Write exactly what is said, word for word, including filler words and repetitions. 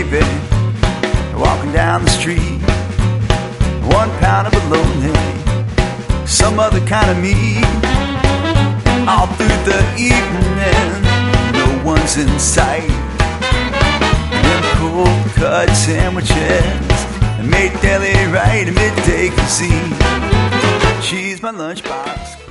baby, walking down the street. One pound of bologna, some other kind of meat. All through the evening, no one's in sight. Them cold cut sandwiches made deli right at midday cuisine. She's my lunchbox.